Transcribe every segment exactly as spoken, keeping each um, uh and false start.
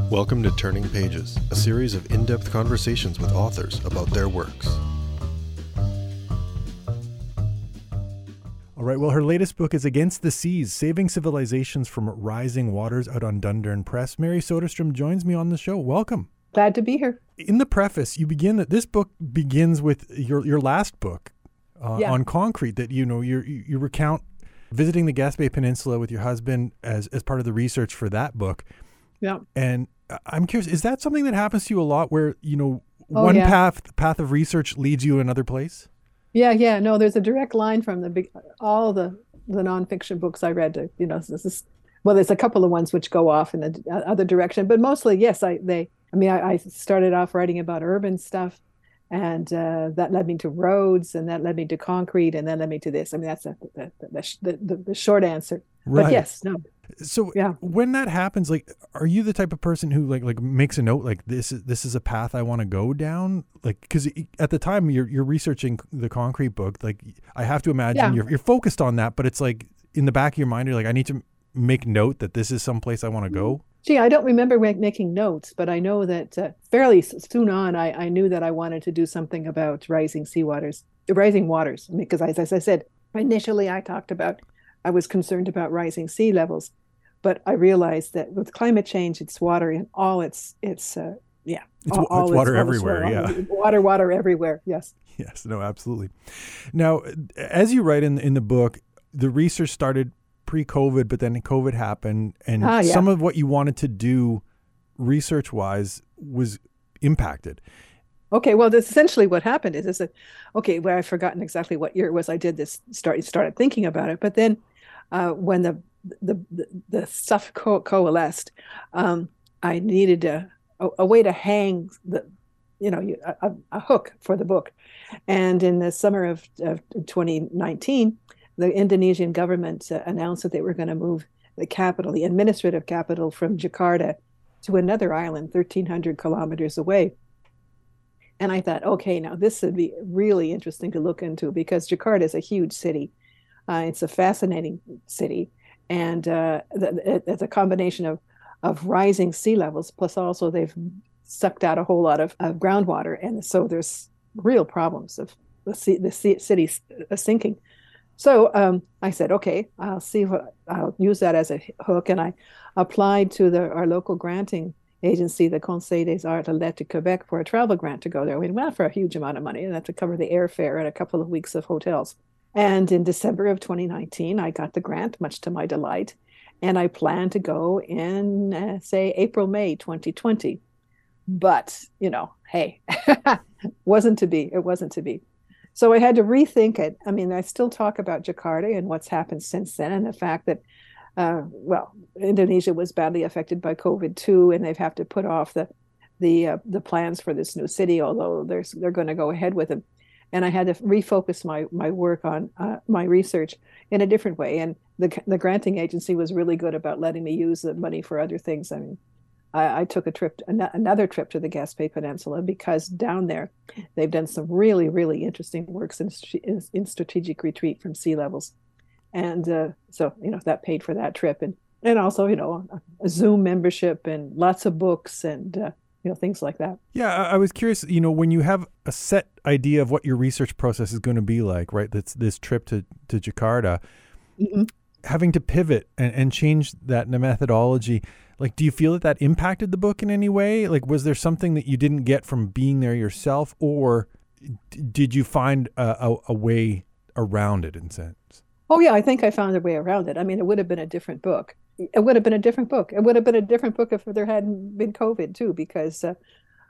Welcome to Turning Pages, a series of in-depth conversations with authors about their works. All right, well, her latest book is Against the Seas, Saving Civilizations from Rising Waters, out on Dundurn Press. Mary Soderstrom joins me on the show. Welcome. Glad to be here. In the preface, you begin that this book begins with your your last book uh, Yeah. on concrete, that, you know, you you recount visiting the Gaspé Peninsula with your husband as, as part of the research for that book. Yeah. And I'm curious, is that something that happens to you a lot where, you know, Oh, one yeah. path path of research leads you another place? Yeah, yeah. No, there's a direct line from the big, all the the nonfiction books I read. To, you know, this is well, there's a couple of ones which go off in the other direction, but mostly, yes. I they. I mean, I, I started off writing about urban stuff, and uh, that led me to roads, and that led me to concrete, and then led me to this. I mean, that's a, the, the, the the the short answer. Right. But yes, no. So Yeah. when that happens, like, are you the type of person who like like makes a note like this is this is a path I want to go down? Like, because at the time you're you're researching the concrete book, like I have to imagine Yeah. you're you're focused on that, but it's like in the back of your mind you're like, I need to make note that this is someplace I want to go. Gee, I don't remember ma- making notes, but I know that uh, fairly s- soon on, I, I knew that I wanted to do something about rising sea waters, rising waters, because as, as I said, initially I talked about, I was concerned about rising sea levels, but I realized that with climate change, it's water in all its, its uh, yeah. It's, all, wa- all it's its- water all its- everywhere, all- yeah. Water, water everywhere, yes. Yes, no, absolutely. Now, as you write in in the book, the research started pre-COVID, but then COVID happened, and Ah, yeah. some of what you wanted to do research-wise was impacted. Okay, well, that's essentially what happened is, is that, okay, well, I've forgotten exactly what year it was I did this, start, started thinking about it. But then uh, when the, the, the, the stuff co- coalesced, um, I needed a, a, a way to hang the, you know, you- a, a hook for the book. And in the summer of, of twenty nineteen, the Indonesian government uh, announced that they were going to move the capital, the administrative capital, from Jakarta to another island, thirteen hundred kilometers away. And I thought, okay, now this would be really interesting to look into, because Jakarta is a huge city. Uh, it's a fascinating city. And uh, th- it's a combination of, of rising sea levels, plus also they've sucked out a whole lot of, of groundwater. And so there's real problems of the, sea, the sea, city sinking. So um, I said, okay, I'll see what, I'll use that as a hook. And I applied to the, our local granting agency, the Conseil des Arts et Lettres de Quebec, for a travel grant to go there. We went for a huge amount of money, and that to cover the airfare and a couple of weeks of hotels. And in December of twenty nineteen, I got the grant, much to my delight. And I planned to go in, uh, say, April, May twenty twenty. But, you know, hey, wasn't to be. It wasn't to be. So I had to rethink it. I mean, I still talk about Jakarta and what's happened since then, and the fact that, uh, well, Indonesia was badly affected by COVID too, and they've have to put off the the uh, the plans for this new city, although they're they're going to go ahead with them. And I had to refocus my my work on uh, my research in a different way. And the the granting agency was really good about letting me use the money for other things. I mean, I, I took a trip, an- another trip to the Gaspé Peninsula, because down there they've done some really, really interesting works in, in, in strategic retreat from sea levels. And uh, so, you know, that paid for that trip. And, and also, you know, a, a Zoom membership and lots of books and, uh, you know, things like that. Yeah, I, I was curious, you know, when you have a set idea of what your research process is going to be like, right? That's this trip to, to Jakarta, Mm-hmm. having to pivot and, and change that methodology. Like, do you feel that that impacted the book in any way? Like, was there something that you didn't get from being there yourself, or d- did you find a, a, a way around it in a sense? Oh, yeah, I think I found a way around it. I mean, it would have been a different book. It would have been a different book. It would have been a different book if there hadn't been COVID too, because uh,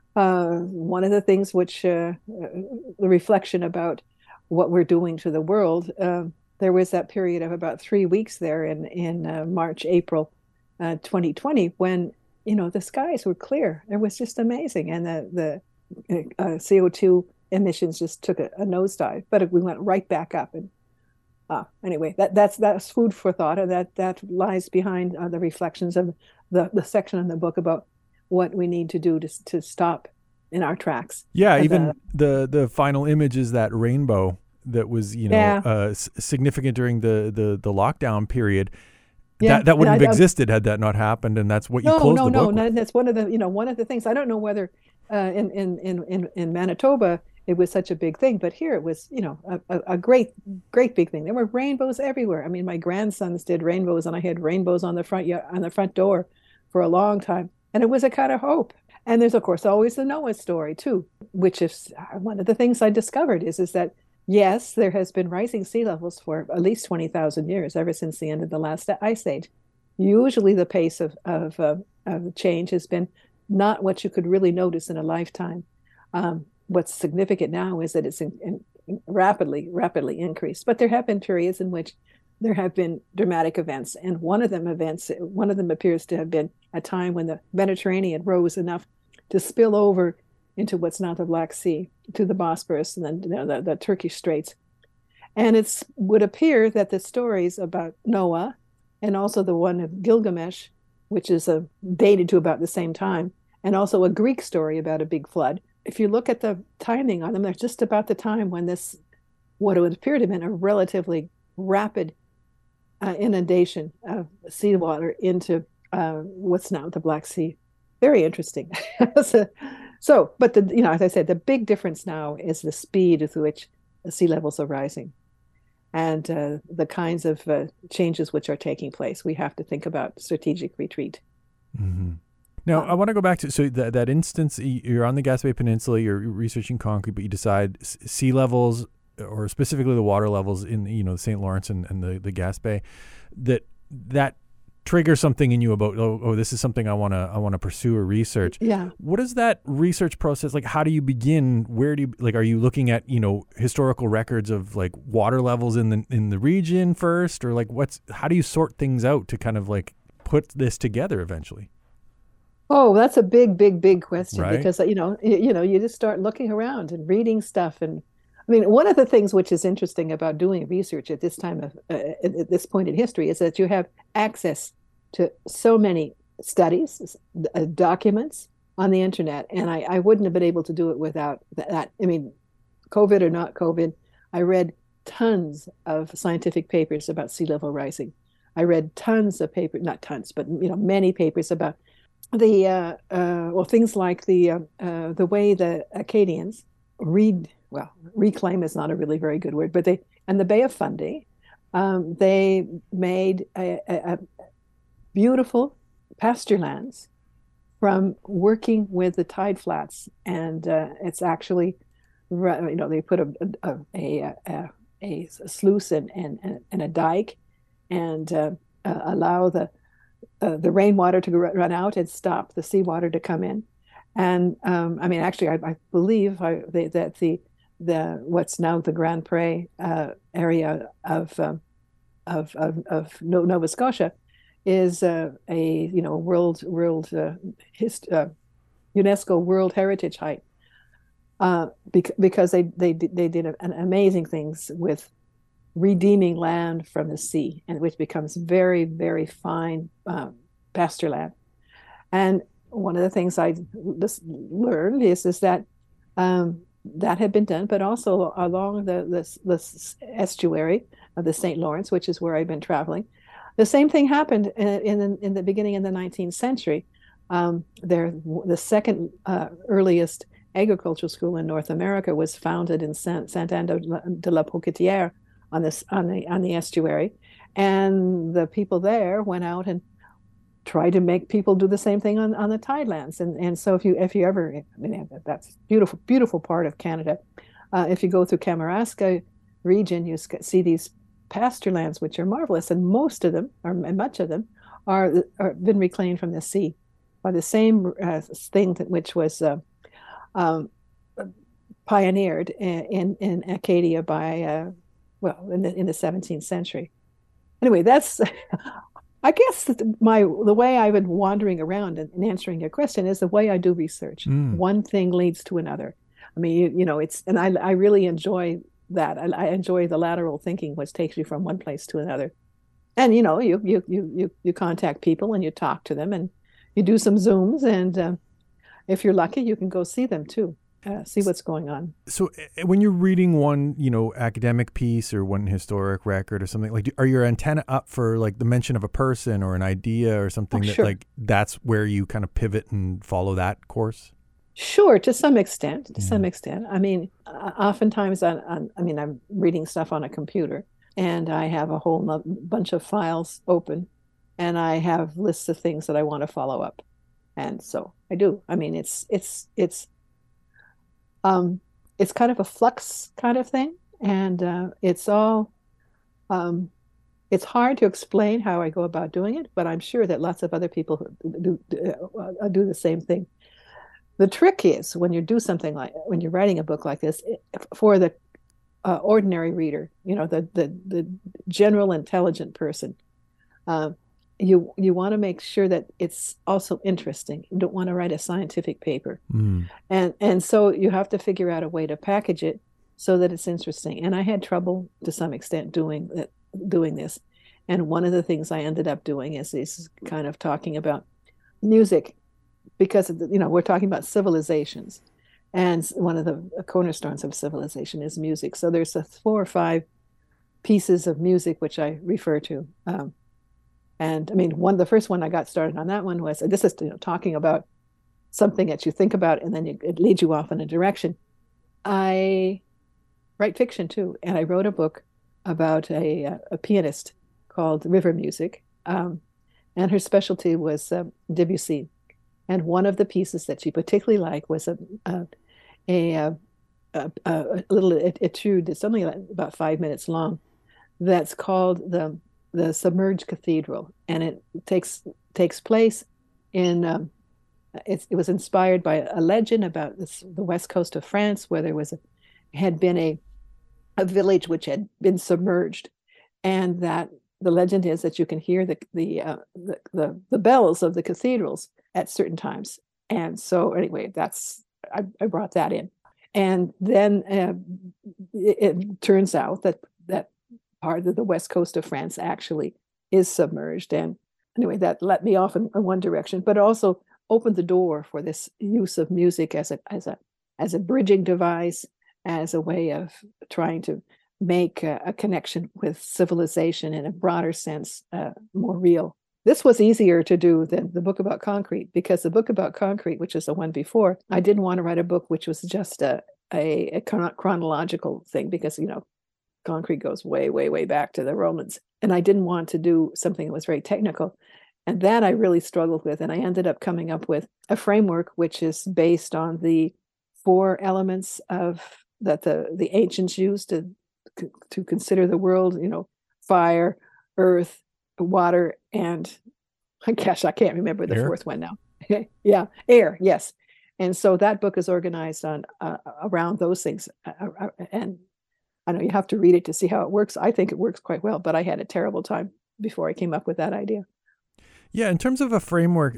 uh, one of the things which, uh, the reflection about what we're doing to the world, uh, there was that period of about three weeks there in, in uh, March, April uh, twenty twenty, when, you know, the skies were clear. It was just amazing. And the, the uh, C O two emissions just took a, a nosedive, but we went right back up. And Uh, anyway, that that's that's food for thought, and that that lies behind uh, the reflections of the the section in the book about what we need to do to to stop in our tracks. Yeah, And, even uh, the the final image is that rainbow that was, you know, Yeah. uh, s- significant during the, the the lockdown period. Yeah, that that and wouldn't have I, I, existed had that not happened, and that's what you no, closed no, the no, book with. no. That's one of the, you know, one of the things. I don't know whether uh, in, in in in in Manitoba it was such a big thing, but here it was, you know, a, a, a great, great big thing. There were rainbows everywhere. I mean, my grandsons did rainbows, and I had rainbows on the front yeah, on the front door for a long time, and it was a kind of hope. And there's of course always the Noah story too, which is one of the things I discovered is is that yes, there has been rising sea levels for at least twenty thousand years, ever since the end of the last ice age. Usually the pace of, of, uh, of change has been not what you could really notice in a lifetime. Um, what's significant now is that it's in, in rapidly, rapidly increased. But there have been periods in which there have been dramatic events. And one of them events, one of them appears to have been a time when the Mediterranean rose enough to spill over into what's now the Black Sea, to the Bosporus and then you know, the, the Turkish Straits. And it would appear that the stories about Noah and also the one of Gilgamesh, which is a, dated to about the same time, and also a Greek story about a big flood. If you look at the timing on them, they're just about the time when this, what would appear to have been a relatively rapid uh, inundation of seawater into uh, what's now the Black Sea. Very interesting. so, so, but the, you know, as I said, the big difference now is the speed with which the sea levels are rising, and uh, the kinds of uh, changes which are taking place. We have to think about strategic retreat. Mm-hmm. Now, um, I want to go back to, so that, that instance, you're on the Gaspé Peninsula, you're researching concrete, but you decide sea levels, or specifically the water levels in, you know, the Saint Lawrence and, and the, the Gaspé, that that triggers something in you about, oh, oh this is something I want to I want to pursue or research. Yeah. What is that research process like? How do you begin? Where do you, like, are you looking at, you know, historical records of like water levels in the in the region first, or like what's, how do you sort things out to kind of like put this together eventually? Oh, that's a big, big, big question, right? Because, you know, you, you know, you just start looking around and reading stuff. And I mean, one of the things which is interesting about doing research at this time of, uh, at this point in history, is that you have access to so many studies, uh, documents on the internet. And I, I wouldn't have been able to do it without that. I mean, COVID or not COVID, I read tons of scientific papers about sea level rising. I read tons of papers, not tons, but, you know, many papers about the uh, uh, well, things like the uh, uh, the way the Acadians read well reclaim is not a really very good word, but they and the Bay of Fundy, um, they made a, a, a beautiful pasture lands from working with the tide flats, and uh, it's actually, you know, they put a a a, a, a sluice and, and and a dike, and uh, uh, allow the Uh, the rainwater to run out and stop the seawater to come in. And um, I mean, actually, I, I believe I, they, that the the what's now the Grand Pre uh, area of, um, of of of Nova Scotia is uh, a you know world world uh, hist- uh, UNESCO World Heritage Site uh, bec- because they they they did an amazing things with redeeming land from the sea, and which becomes very, very fine um, pasture land. And one of the things I just learned is is that um, that had been done, but also along the the, the estuary of the Saint Lawrence, which is where I've been traveling. The same thing happened in in, in the beginning of the nineteenth century. Um, there, the second uh, earliest agricultural school in North America was founded in Saint Anne de la Pocatière, on this on the on the estuary, and the people there went out and tried to make people do the same thing on, on the tidelands. And and so if you if you ever, I mean, that's beautiful beautiful part of Canada. Uh, if you go through Kamouraska region, you see these pasture lands which are marvelous, and most of them, or much of them, are are been reclaimed from the sea by the same uh, thing that, which was uh, um, pioneered in, in in Acadia by. Uh, well, in the in the seventeenth century. Anyway, that's, I guess my the way I've been wandering around and, and answering your question is the way I do research. Mm. One thing leads to another. I mean, you, you know, it's, and I I really enjoy that. I, I enjoy the lateral thinking, which takes you from one place to another. And you know, you you you you you contact people and you talk to them and you do some Zooms, and uh, if you're lucky, you can go see them too. uh, see what's going on. So uh, when you're reading one, you know, academic piece or one historic record or something, like, do, are your antenna up for like the mention of a person or an idea or something Oh, that sure. like that's where you kind of pivot and follow that course? Sure, to some extent, to Yeah. some extent. I mean, uh, oftentimes, on, on, I mean, I'm reading stuff on a computer, and I have a whole no- bunch of files open, and I have lists of things that I want to follow up, and so I do. I mean, it's it's it's um, it's kind of a flux kind of thing, and uh, it's all um, it's hard to explain how I go about doing it, but I'm sure that lots of other people do do, uh, do the same thing. The trick is when you do something like when you're writing a book like this, it, for the uh, ordinary reader, you know, the the the general intelligent person, uh, you you want to make sure that it's also interesting. You don't want to write a scientific paper, Mm. and and so you have to figure out a way to package it so that it's interesting. And I had trouble to some extent doing that, doing this. And one of the things I ended up doing is is kind of talking about music because of the, you know, we're talking about civilizations, and one of the cornerstones of civilization is music. So there's a four or five pieces of music which I refer to. Um, and I mean, one the first one I got started on that one was this is, you know, talking about something that you think about and then you, it leads you off in a direction. I write fiction too, and I wrote a book about a a pianist called River Music, um, and her specialty was uh, Debussy. And one of the pieces that she particularly liked was a a a, a, a, a little etude. It's only about five minutes long. That's called the the Submerged Cathedral, and it takes takes place in. Um, it's, it was inspired by a legend about this, the west coast of France, where there was a had been a a village which had been submerged, and that the legend is that you can hear the the uh, the, the the bells of the cathedrals at certain times. And so anyway, that's I, I brought that in. And then uh, it, it turns out that that part of the west coast of France actually is submerged. And anyway, that let me off in, in one direction, but also opened the door for this use of music as a as a as a bridging device, as a way of trying to make a, a connection with civilization in a broader sense, uh, more real. This was easier to do than the book about concrete, because the book about concrete, which is the one before, I didn't want to write a book which was just a, a, a chronological thing, because, you know, concrete goes way, way, way back to the Romans. And I didn't want to do something that was very technical. And that I really struggled with. And I ended up coming up with a framework which is based on the four elements of that the, the ancients used to, to consider the world, you know, fire, earth, water, and gosh, I can't remember the Air? fourth one now. Yeah, air, yes. And so that book is organized on uh, around those things. Uh, and I know you have to read it to see how it works. I think it works quite well, but I had a terrible time before I came up with that idea. Yeah, in terms of a framework,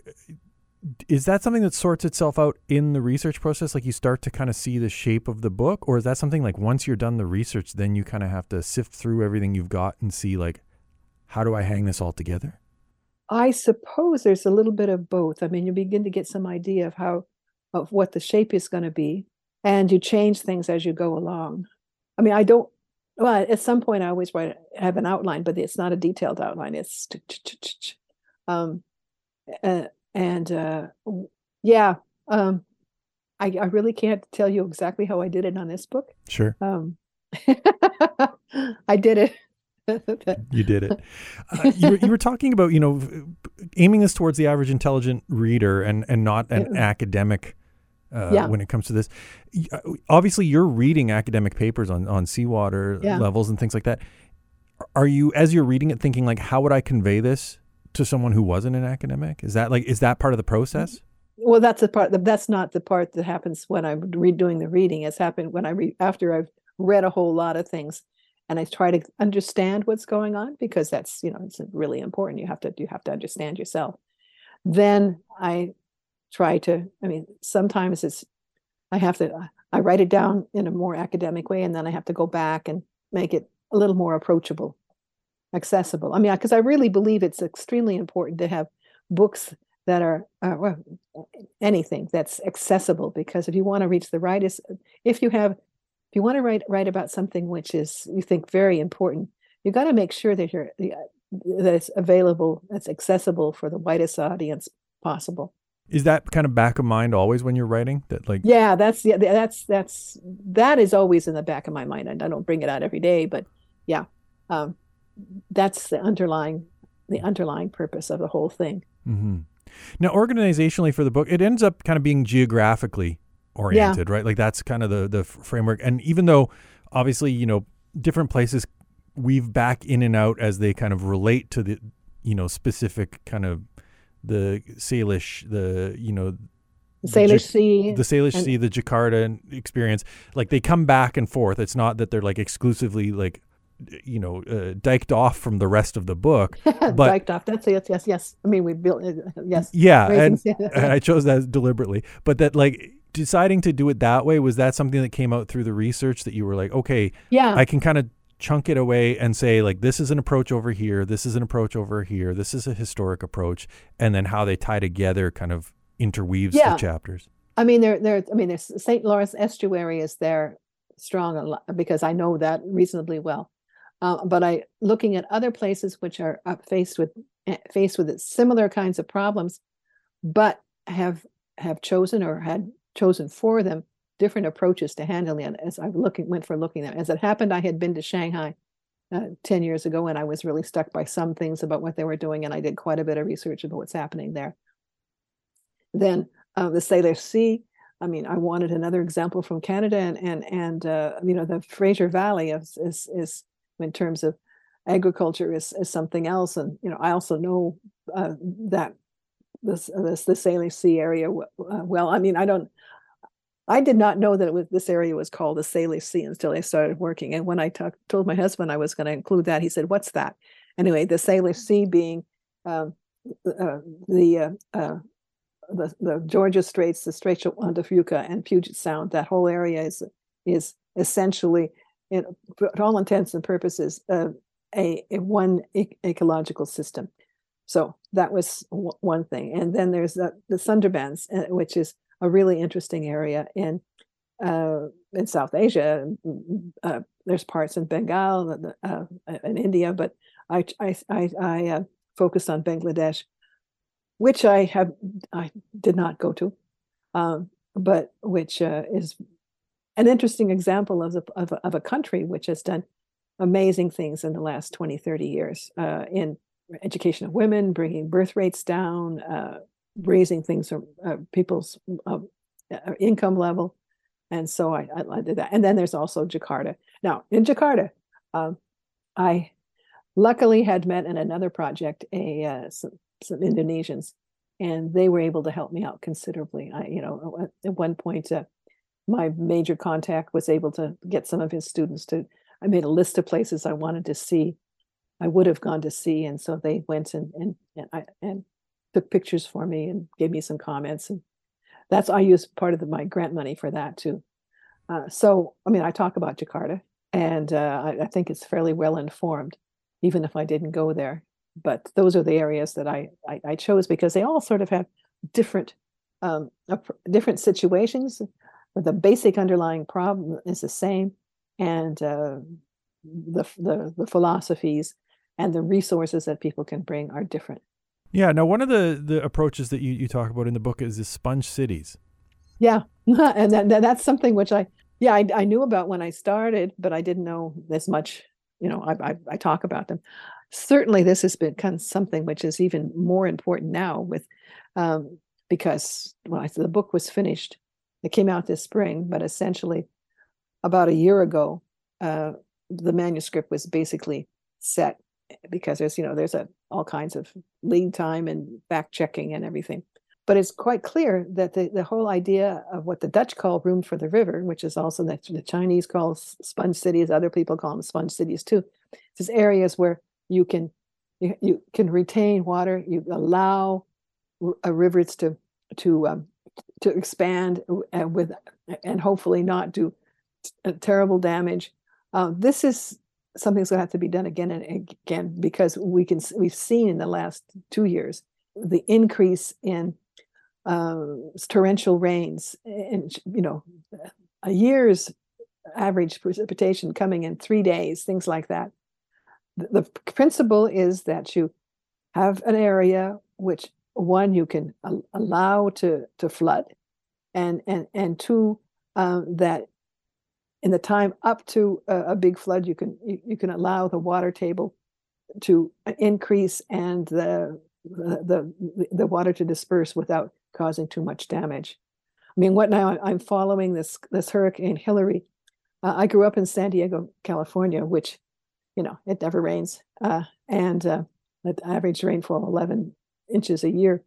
is that something that sorts itself out in the research process? Like you start to kind of see the shape of the book? Or is that something like once you're done the research, then you kind of have to sift through everything you've got and see like, how do I hang this all together? I suppose there's a little bit of both. I mean, you begin to get some idea of how, of what the shape is going to be, and you change things as you go along. I mean, I don't, well, at some point I always write, have an outline, but it's not a detailed outline. It's, um, uh, and uh, yeah, um, I, I really can't tell you exactly how I did it on this book. Sure. Um, I did it. You did it. Uh, you, were, you were talking about, you know, aiming this towards the average intelligent reader and, and not an Yeah. academic uh, Yeah. when it comes to this. Obviously, you're reading academic papers on, on seawater Yeah. levels and things like that. Are you, as you're reading it, thinking like, how would I convey this to someone who wasn't an academic? Is that like, is that part of the process? Well, that's the part. That's not the part that happens when I'm redoing the reading. It's happened when I read after I've read a whole lot of things, and I try to understand what's going on, because that's, you know, it's really important. You have to you have to understand yourself. Then I try to. I mean, sometimes it's I have to. I write it down in a more academic way, and then I have to go back and make it a little more approachable, accessible. I mean, because I really believe it's extremely important to have books that are uh, well, anything that's accessible. Because if you want to reach the right is if you have if you want to write write about something which is you think very important, you got to make sure that you're that it's available, that's accessible for the widest audience possible. Is that kind of back of mind always when you're writing? That like Yeah, that's yeah, that's that's that is always in the back of my mind, and I don't bring it out every day, but yeah, um, that's the underlying the underlying purpose of the whole thing. Mm-hmm. Now, organizationally for the book, it ends up kind of being geographically oriented, yeah. right? Like that's kind of the the framework. And even though obviously, you know, different places weave back in and out as they kind of relate to the, you know, specific kind of the Salish, the, you know, the Salish Sea, the Salish Sea, the Jakarta experience, like they come back and forth. It's not that they're like exclusively like, you know, uh, diked off from the rest of the book. But diked off. That's yes, yes, yes. I mean, we built it. Yes. Yeah. And, and I chose that deliberately, but that like deciding to do it that way, was that something that came out through the research that you were like, okay, yeah, I can kind of chunk it away and say like, this is an approach over here. This is an approach over here. This is a historic approach. And then how they tie together kind of interweaves yeah. the chapters. I mean, there, there, I mean, there's Saint Lawrence Estuary is there strong because I know that reasonably well. Uh, but I, looking at other places which are up faced with, faced with similar kinds of problems, but have, have chosen or had chosen for them different approaches to handling it. As I looking went for looking at, as it happened, I had been to Shanghai uh, ten years ago, and I was really struck by some things about what they were doing, and I did quite a bit of research about what's happening there. Then uh, the Salish Sea. I mean, I wanted another example from Canada, and and and uh, you know, the Fraser Valley is is is in terms of agriculture is is something else, and you know, I also know uh, that this this the Salish Sea area uh, well. I mean, I don't. I did not know that it was this area was called the Salish Sea until I started working. And when I talk, told my husband I was going to include that, he said, "What's that?" Anyway, the Salish Sea being um, uh, the, uh, uh, the the Georgia Straits, the Straits of Juan de Fuca, and Puget Sound. That whole area is is essentially, in, for all intents and purposes, uh, a, a one e- ecological system. So that was w- one thing. And then there's the, the Sundarbans, uh, which is a really interesting area in uh, in South Asia. Uh, there's parts in Bengal, uh, in India, but I I I, I uh, focused on Bangladesh, which I have I did not go to, um, but which uh, is an interesting example of, the, of of a country which has done amazing things in the last twenty, thirty years uh, in education of women, bringing birth rates down, uh, raising things from uh, people's uh, income level. And so I, I, I did that. And then there's also Jakarta. Now, in Jakarta, um, I luckily had met in another project a uh, some, some Indonesians, and they were able to help me out considerably. I, you know, at one point, uh, my major contact was able to get some of his students to, I made a list of places I wanted to see, I would have gone to see. And so they went and, and, and I, and took pictures for me and gave me some comments, and that's I used part of the, my grant money for that too. Uh, so I mean, I talk about Jakarta, and uh, I, I think it's fairly well informed, even if I didn't go there. But those are the areas that I I, I chose because they all sort of have different um, different situations, but the basic underlying problem is the same, and uh, the, the the philosophies and the resources that people can bring are different. Yeah. Now, one of the, the approaches that you, you talk about in the book is the sponge cities. Yeah. And that, that, that's something which I, yeah, I, I knew about when I started, but I didn't know as much, you know, I, I, I talk about them. Certainly this has become something which is even more important now with, um, because when I, the book was finished, it came out this spring, but essentially about a year ago, uh, the manuscript was basically set because there's, you know, there's a, all kinds of lead time and fact checking and everything. But it's quite clear that the, the whole idea of what the Dutch call room for the river, which is also that the Chinese call sponge cities, other people call them sponge cities too. It's areas where you can you, you can retain water, you allow a rivers to to um, to expand and with and hopefully not do t- terrible damage. Uh, this is something's going to have to be done again and again because we can we've seen in the last two years the increase in um, torrential rains, and you know, a year's average precipitation coming in three days, things like that. The, the principle is that you have an area which, one, you can al- allow to to flood, and and and two, um, that in the time up to a, a big flood, you can you, you can allow the water table to increase and the the the, the water to disperse without causing too much damage. I mean, what now? I'm following this this Hurricane Hillary. Uh, I grew up in San Diego, California, which, you know, it never rains, uh, and uh, the average rainfall eleven inches a year.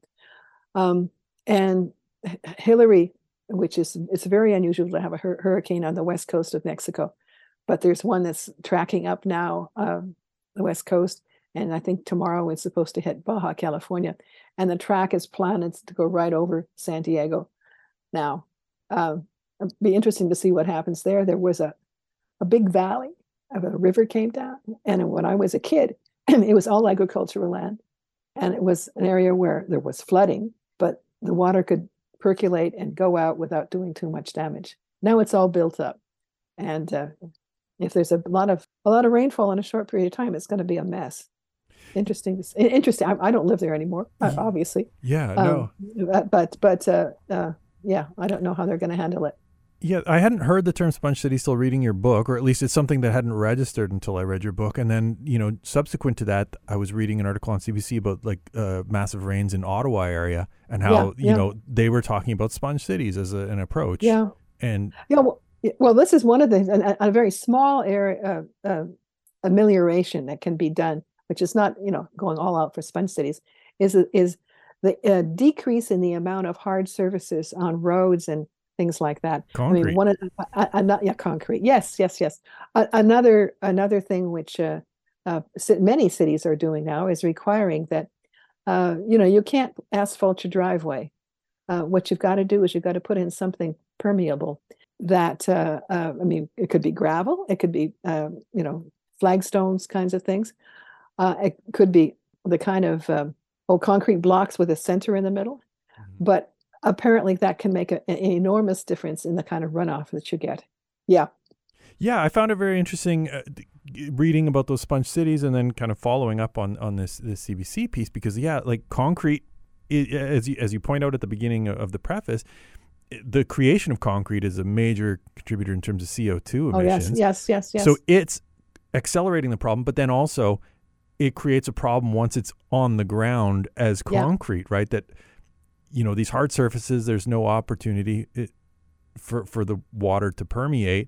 Um, and Hillary, which is, it's very unusual to have a hur- hurricane on the west coast of Mexico, but there's one that's tracking up now, um, the west coast, and I think tomorrow it's supposed to hit Baja California, and the track is planned to go right over San Diego. Now, uh, it'd be interesting to see what happens there. There was a, a big valley, a river came down, and when I was a kid, it was all agricultural land, and it was an area where there was flooding, but the water could percolate and go out without doing too much damage. Now it's all built up, and uh, if there's a lot of a lot of rainfall in a short period of time, it's going to be a mess. Interesting. Interesting. I, I don't live there anymore, obviously. Yeah, um, no. But but uh, uh, yeah, I don't know how they're going to handle it. Yeah, I hadn't heard the term sponge city till reading your book, or at least it's something that hadn't registered until I read your book. And then, you know, subsequent to that, I was reading an article on C B C about like uh, massive rains in Ottawa area and how, Yeah, you yeah. know, they were talking about sponge cities as a, an approach. Yeah. And Yeah. Well, yeah, well, this is one of the a, a very small area uh, uh, amelioration that can be done, which is not, you know, going all out for sponge cities, is is the uh, decrease in the amount of hard surfaces on roads and things like that. Concrete. I mean, one of uh, uh, yeah, concrete. Yes, yes, yes. Uh, another another thing which uh, uh, many cities are doing now is requiring that uh, you know, you can't asphalt your driveway. Uh, what you've got to do is you've got to put in something permeable. That uh, uh, I mean, it could be gravel, it could be uh, you know, flagstones, kinds of things. Uh, it could be the kind of um, old concrete blocks with a center in the middle, Mm-hmm. but apparently that can make a, an enormous difference in the kind of runoff that you get. Yeah. Yeah, I found it very interesting uh, reading about those sponge cities and then kind of following up on, on this, this C B C piece, because, yeah, like concrete, it, as, you, as you point out at the beginning of the preface, the creation of concrete is a major contributor in terms of C O two emissions. Oh, yes, yes, yes, yes. So it's accelerating the problem, but then also it creates a problem once it's on the ground as concrete, yeah. right? That, you know, these hard surfaces, there's no opportunity it, for for the water to permeate.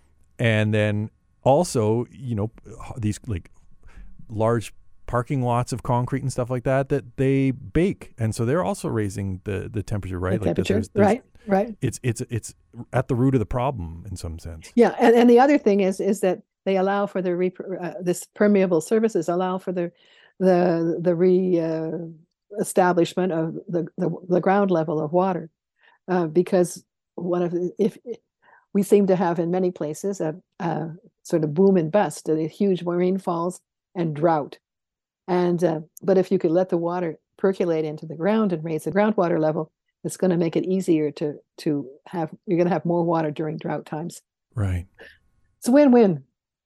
And then also, you know, these like large parking lots of concrete and stuff like that, that they bake. And so they're also raising the, the temperature, right? The like temperature, there's, there's, right, right. It's, it's, it's at the root of the problem in some sense. Yeah. And, and the other thing is, is that they allow for the, re, uh, this permeable surfaces allow for the, the, the re, uh, establishment of the, the, the ground level of water, uh, because one of the, if we seem to have in many places a, a sort of boom and bust, a huge rainfalls and drought, and uh, but if you could let the water percolate into the ground and raise the groundwater level, it's going to make it easier to to have you're going to have more water during drought times. Right. It's a win-win.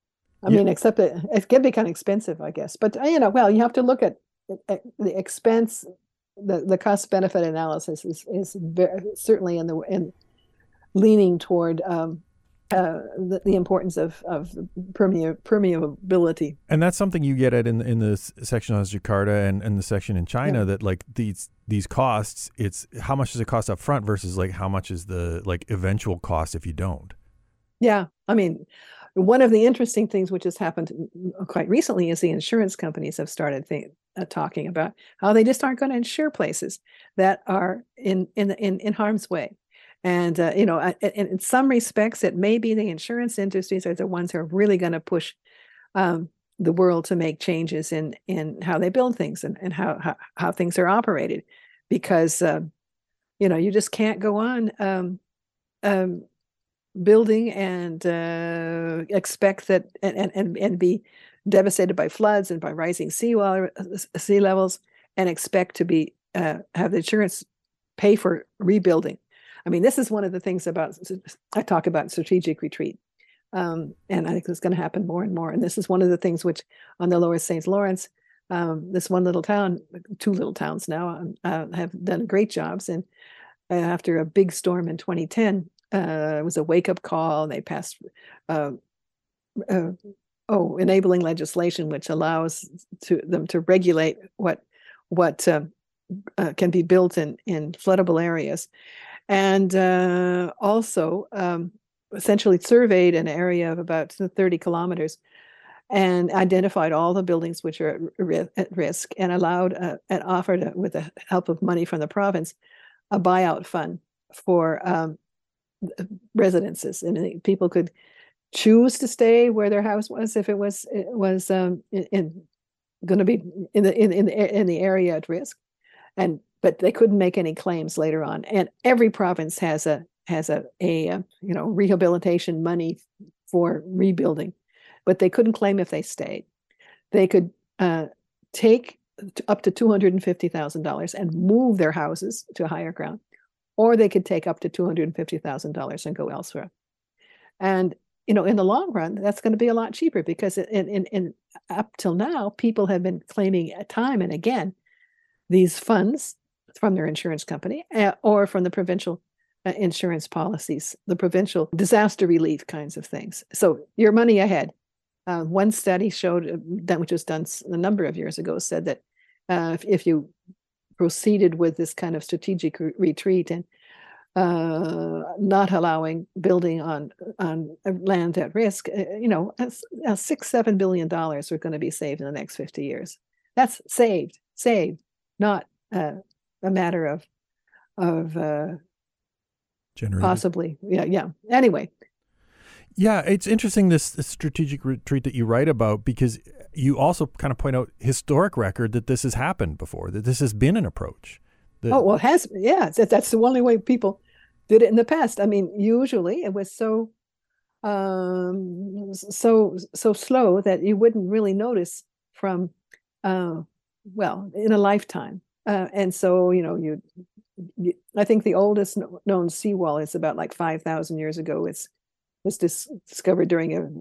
I Yeah. mean, except that it can be kind of expensive, I guess. But you know, well, you have to look at the expense, the, the cost benefit analysis is is very, certainly in the in leaning toward um, uh, the, the importance of of permea- permeability. And that's something you get at in in the section on Jakarta and, and the section in China, Yeah. that like these these costs, it's how much does it cost up front versus like how much is the like eventual cost if you don't. Yeah, I mean, one of the interesting things which has happened quite recently is the insurance companies have started th- uh, talking about how they just aren't going to insure places that are in in in, in harm's way. And, uh, you know, uh, in, in some respects, it may be the insurance industries are the ones who are really going to push um, the world to make changes in in how they build things and, and how, how, how things are operated. Because, uh, you know, you just can't go on um, um, building and uh, expect that and, and, and be devastated by floods and by rising sea water, sea levels and expect to be uh, have the insurance pay for rebuilding. I mean, this is one of the things about I talk about strategic retreat, um, and I think it's going to happen more and more. And this is one of the things which on the Lower Saint Lawrence, um, this one little town, two little towns now, uh, have done great jobs. And uh, after a big storm in twenty ten, uh, it was a wake up call. They passed. Uh, uh, oh, enabling legislation which allows to them to regulate what what uh, uh, can be built in in floodable areas, and uh, also um, essentially surveyed an area of about thirty kilometers and identified all the buildings which are at, at risk, and allowed uh, and offered, uh, with the help of money from the province, a buyout fund for um, residences, and people could choose to stay where their house was if it was it was um, in, in going to be in the in in the, in the area at risk, and but they couldn't make any claims later on. And every province has a has a a, a you know rehabilitation money for rebuilding, but they couldn't claim if they stayed. They could uh, take up to two hundred and fifty thousand dollars and move their houses to higher ground, or they could take up to two hundred and fifty thousand dollars and go elsewhere. And you know, in the long run, that's going to be a lot cheaper, because in, in, in up till now, people have been claiming time and again these funds from their insurance company uh, or from the provincial uh, insurance policies, the provincial disaster relief kinds of things. So your money ahead. Uh, one study showed uh, that, which was done a number of years ago, said that uh, if, if you proceeded with this kind of strategic re- retreat and uh, not allowing building on on land at risk, you know, uh, six seven billion dollars are going to be saved in the next fifty years. That's saved, saved, not uh, a matter of of uh, possibly, yeah, yeah. Anyway, yeah, it's interesting this, this strategic retreat that you write about, because you also kind of point out historic record that this has happened before, that this has been an approach. That, oh well, it has, yeah. That's the only way people did it in the past. I mean, usually it was so um, so so slow that you wouldn't really notice from uh, well in a lifetime. Uh, and so you know you, you I think the oldest known seawall is about like five thousand years ago. It's was dis- discovered during a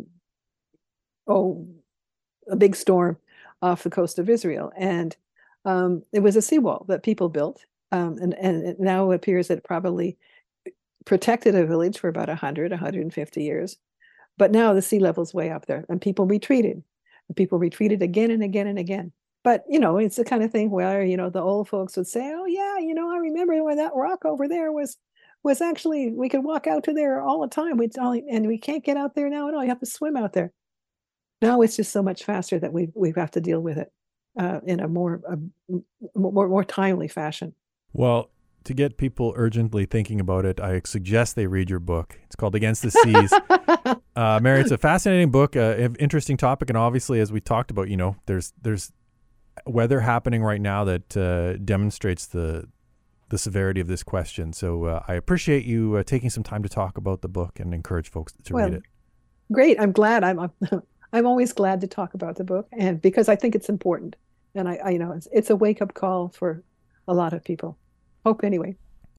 oh a big storm off the coast of Israel, and um, it was a seawall that people built, um, and and it now appears that it probably protected a village for about one hundred, one hundred fifty years. But now the sea level's way up there, and people retreated. And people retreated again and again and again. But, you know, it's the kind of thing where, you know, the old folks would say, oh, yeah, you know, I remember when that rock over there was was actually, we could walk out to there all the time. We'd only, and we can't get out there now at all. You have to swim out there. Now it's just so much faster that we we have to deal with it uh, in a more, a more more timely fashion. Well, to get people urgently thinking about it, I suggest they read your book. It's called Against the Seas. uh, Mary, it's a fascinating book, uh, an interesting topic, and obviously, as we talked about, you know, there's there's weather happening right now that uh, demonstrates the the severity of this question. So uh, I appreciate you uh, taking some time to talk about the book and encourage folks to well, read it. Great. I'm glad. I'm I'm always glad to talk about the book, and because I think it's important, and I, I you know it's, it's a wake up call for a lot of people. Hope anyway.